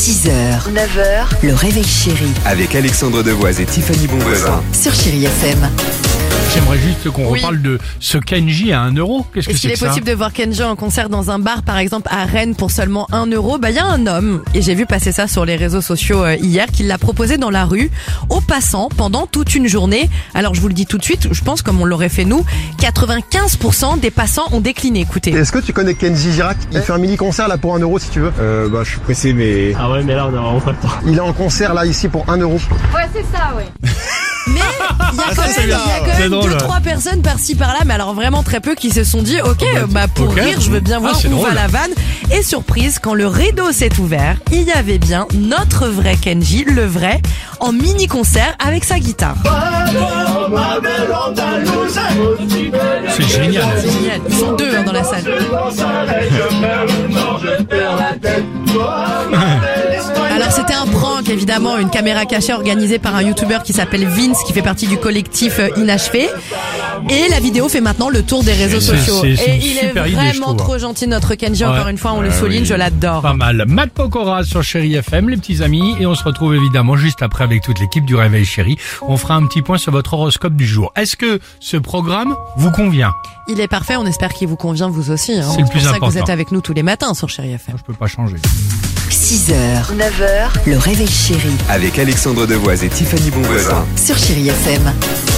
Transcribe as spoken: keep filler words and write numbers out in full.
six heures, neuf heures, le réveil chéri Avec Alexandre Devoise et Tiffany Bonvoisin. sur Chéri F M. J'aimerais juste qu'on Oui. reparle de ce Kenji à un euro. Qu'est-ce que Est-ce c'est qu'il est que ça possible de voir Kenji en concert dans un bar, par exemple à Rennes, pour seulement un euro? Bah, il y a un homme, et j'ai vu passer ça sur les réseaux sociaux euh, hier, qui l'a proposé dans la rue, aux passants, pendant toute une journée. Alors, je vous le dis tout de suite, je pense, comme on l'aurait fait nous, quatre-vingt-quinze pour cent des passants ont décliné. Écoutez. Est-ce que tu connais Kenji Girac? Il fait un mini concert là pour un euro si tu veux. Euh, bah, je suis pressé, mais... Ah ouais, mais là, on a vraiment pas le temps. Il est en concert là ici pour un euro. Ouais, c'est ça, ouais. Mais il y a quand même, il y a quand C'est même drôle, deux, ouais. trois personnes par-ci par-là, mais alors vraiment très peu, qui se sont dit ok, bah pour ok. rire, je veux bien Ah, voir c'est où drôle. va la vanne. Et surprise, quand le rideau s'est ouvert, il y avait bien notre vrai Kenji, le vrai, en mini concert avec sa guitare. C'est génial. C'est génial. Ils sont deux hein, dans la salle. Alors c'était un prank évidemment, une caméra cachée organisée par un youtubeur qui s'appelle Vince, qui fait partie du collectif euh, Inachevé. Et la vidéo fait maintenant le tour des réseaux C'est- sociaux. c'est- c'est Et une il est super idée, je vraiment trouve. trop gentil notre Kenji, encore Ouais. une fois on le Ouais, souligne, oui. je l'adore. Pas mal. Matt Pokora sur Chéri F M, les petits amis. Et on se retrouve évidemment juste après avec toute l'équipe du Réveil Chéri. On fera un petit point sur votre horoscope du jour. Est-ce que ce programme vous convient? Il est parfait, on espère qu'il vous convient vous aussi. Hein. C'est le pour plus ça que vous important. êtes avec nous tous les matins sur Chéri F M. Je peux pas changer. six heures, neuf heures, le réveil chéri Avec Alexandre Devoise et Tiffany Bonvoisin. sur Chéri F M.